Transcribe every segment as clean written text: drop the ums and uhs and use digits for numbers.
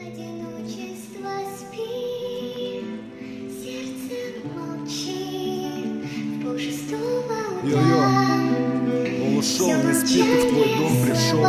Одиночество спит, сердце молчит, в полшестого утра. Йо-йо, он ушел, не спит и в твой дом пришел,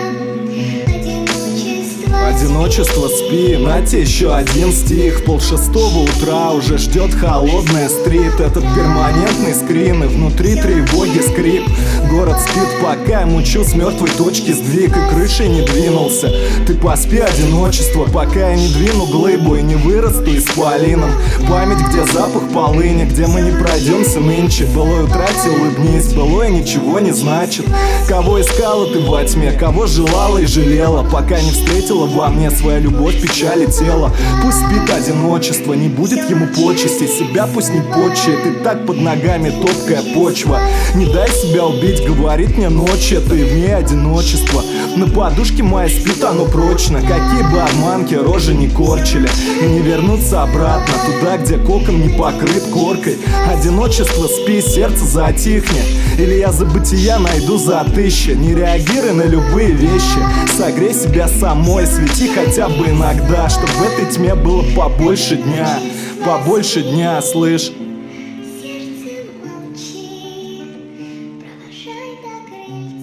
Одиночество спи, нате еще один стих. Полшестого утра уже ждет холодная стрит. Этот перманентный скрин и внутри тревоги скрип. Город спит, пока я мучу с мертвой точки сдвиг и крышей не двинулся. Ты поспи, одиночество, пока я не двину глыбу и не вырасту исполином. Память, где запах полыни, где мы не пройдемся нынче. Былое утрати, улыбнись, былое ничего не значит. Кого искала ты во тьме, кого желала и жалела, пока не встретила во мне своя любовь, печаль и тело. Пусть спит одиночество, не будет ему почести, себя пусть не почует, и так под ногами топкая почва. Не дай себя убить, говорит мне ночь, это и в ней одиночество. На подушке моей спит оно прочно, какие бы обманки рожи не корчили, и не вернуться обратно туда, где кокон не покрыт коркой. Одиночество, спи, сердце затихнет, или я забытия найду за тысячи. Не реагируй на любые вещи, согрей себя самой, свети хотя бы иногда, чтобы в этой тьме было побольше дня, слышь. сердце молчит, провожай до крыльца.